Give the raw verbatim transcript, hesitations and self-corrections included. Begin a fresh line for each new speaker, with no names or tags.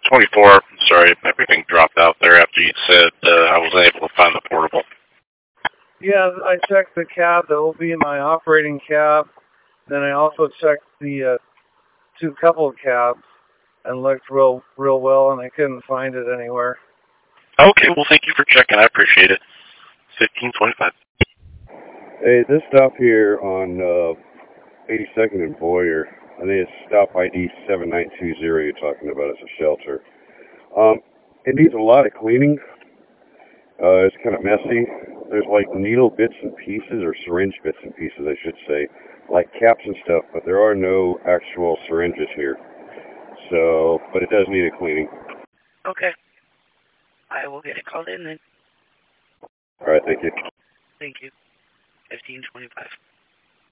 twenty-four. Sorry, everything dropped out there after you said uh, I wasn't able to find the portable.
Yeah, I checked the cab that will be in my operating cab. Then I also checked the uh, two couple cabs and looked real, real well, and I couldn't find it anywhere.
Okay, well, thank you for checking. I appreciate it. fifteen twenty-five.
Hey, this stop here on uh, eighty-second and Boyer, I think it's stop I D seven nine two zero you're talking about. It's a shelter. Um, it needs a lot of cleaning. Uh, it's kind of messy. There's like needle bits and pieces, or syringe bits and pieces, I should say, like caps and stuff, but there are no actual syringes here. So, but it does need a cleaning.
Okay. I will get it called in then.
All right, thank you.
Thank you. fifteen twenty-five.